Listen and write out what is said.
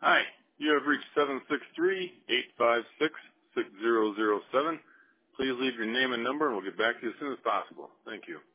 Hi, you have reached 763-856-6007. Please leave your name and number and we'll get back to you as soon as possible. Thank you.